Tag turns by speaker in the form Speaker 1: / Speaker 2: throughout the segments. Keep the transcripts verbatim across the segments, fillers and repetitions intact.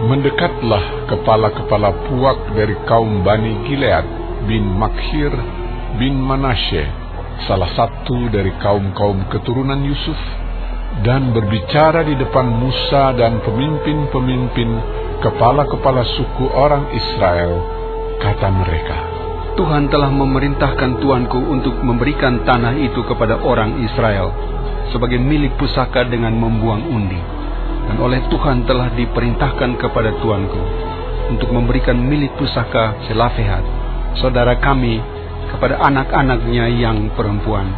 Speaker 1: Mendekatlah kepala-kepala puak dari kaum Bani Gilead bin Makhir bin Manasye, salah satu dari kaum-kaum keturunan Yusuf, dan berbicara di depan Musa dan pemimpin-pemimpin kepala-kepala suku orang Israel. Kata mereka,
Speaker 2: Tuhan telah memerintahkan tuanku untuk memberikan tanah itu kepada orang Israel sebagai milik pusaka dengan membuang undi. Dan oleh Tuhan telah diperintahkan kepada tuanku untuk memberikan milik pusaka Selafehat, saudara kami, kepada anak-anaknya yang perempuan.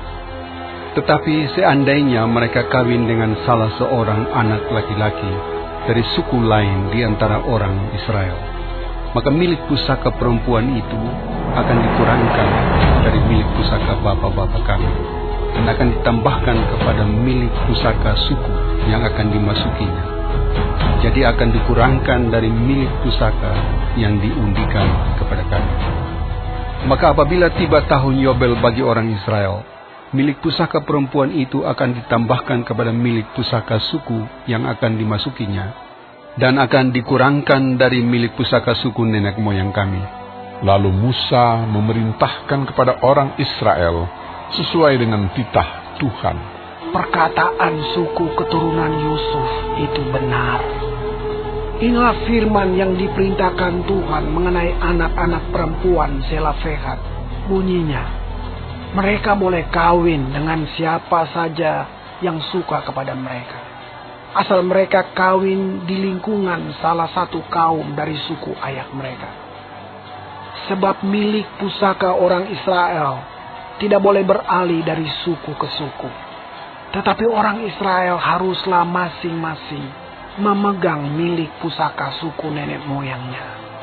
Speaker 2: Tetapi seandainya mereka kawin dengan salah seorang anak laki-laki dari suku lain di antara orang Israel, maka milik pusaka perempuan itu akan dikurangkan dari milik pusaka bapa-bapa kami, dan akan ditambahkan kepada milik pusaka suku yang akan dimasukinya. Jadi akan dikurangkan dari milik pusaka yang diundikan kepada kami. Maka apabila tiba tahun Yobel bagi orang Israel, milik pusaka perempuan itu akan ditambahkan kepada milik pusaka suku yang akan dimasukinya, dan akan dikurangkan dari milik pusaka suku nenek moyang kami.
Speaker 1: Lalu Musa memerintahkan kepada orang Israel sesuai dengan titah Tuhan.
Speaker 3: Perkataan suku keturunan Yusuf itu benar. Inilah firman yang diperintahkan Tuhan mengenai anak-anak perempuan Selafehat. Bunyinya, mereka boleh kawin dengan siapa saja yang suka kepada mereka, asal mereka kawin di lingkungan salah satu kaum dari suku ayah mereka. Sebab milik pusaka orang Israel tidak boleh beralih dari suku ke suku, tetapi orang Israel haruslah masing-masing memegang milik pusaka suku nenek moyangnya.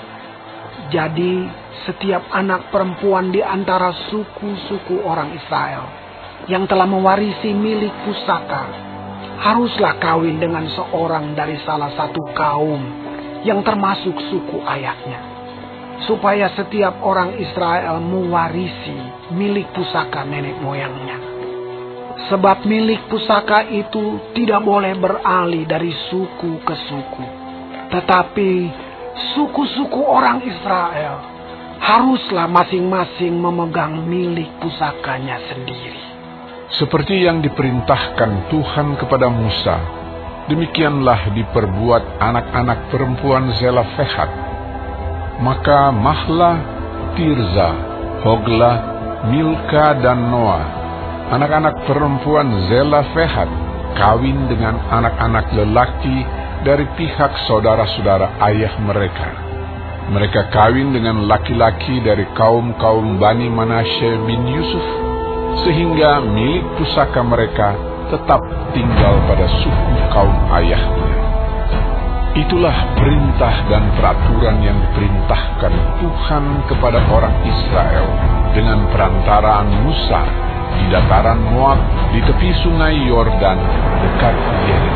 Speaker 3: Jadi setiap anak perempuan di antara suku-suku orang Israel yang telah mewarisi milik pusaka haruslah kawin dengan seorang dari salah satu kaum yang termasuk suku ayahnya, supaya setiap orang Israel mewarisi milik pusaka nenek moyangnya. Sebab milik pusaka itu tidak boleh beralih dari suku ke suku, tetapi suku-suku orang Israel haruslah masing-masing memegang milik pusakanya sendiri.
Speaker 1: Seperti yang diperintahkan Tuhan kepada Musa, demikianlah diperbuat anak-anak perempuan Selafehat. Maka Mahla, Tirza, Hogla, Milka, dan Noah, anak-anak perempuan Selafehat, kawin dengan anak-anak lelaki dari pihak saudara-saudara ayah mereka. Mereka kawin dengan laki-laki dari kaum-kaum Bani Manasye bin Yusuf, sehingga milik pusaka mereka tetap tinggal pada suku kaum ayahnya. Itulah perintah dan peraturan yang diperintahkan Tuhan kepada orang Israel dengan perantaraan Musa di dataran Moab di tepi sungai Yordan dekat Yeriko.